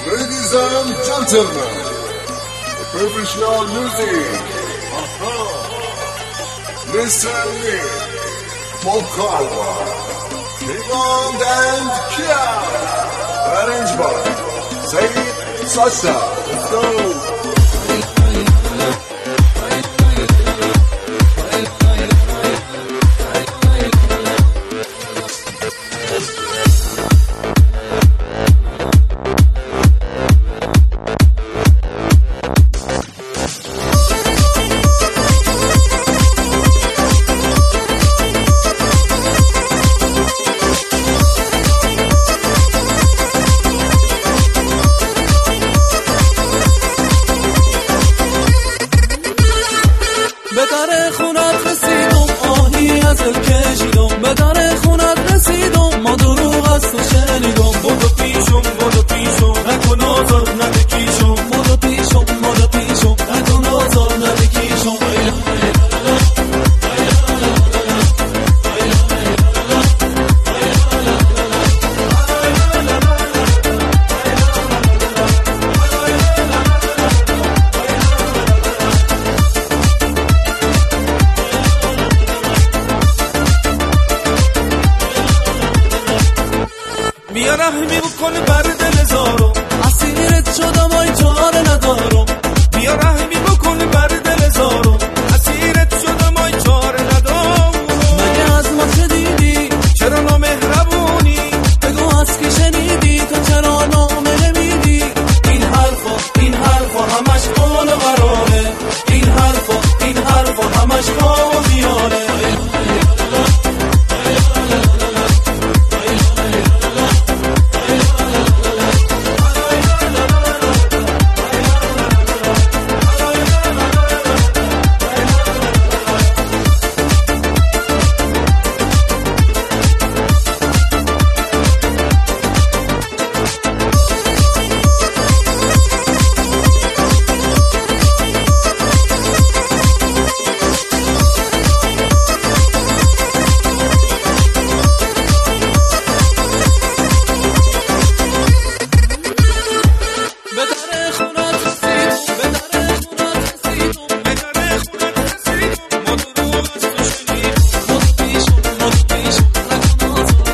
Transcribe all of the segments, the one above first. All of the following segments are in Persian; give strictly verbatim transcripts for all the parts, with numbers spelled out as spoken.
Ladies and gentlemen, the professional music. Aha. Listen me, Mokalva, Kingond and Kia. Arrange by Saeed Sasha. Let's go. به در خونت رسیدم آهی از دل کشیدم، به در خونت رسیدم ما دروغ از تو شنیدم. بودو پیشم بودو پیشم نکن آزار نده کیشم، بودو پیشم بودو پیشم نکن آزار نده کیشم. بیا رحمی بکن بر دل زارم، اسیرت شدم آی چاره ندارم. بیا رحمی بکن بر دل زارم، اسیرت شدم آی چاره ندارم. مگه از ما چه دیدی؟ چرا نامهربونی؟ بگو از کی شنیدی؟ تو چرا نامه نمیدی؟ این حرفا این حرفا همش قول قراره، این حرفا این حرفا همش قول خیاله.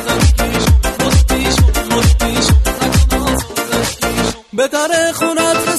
به در خونت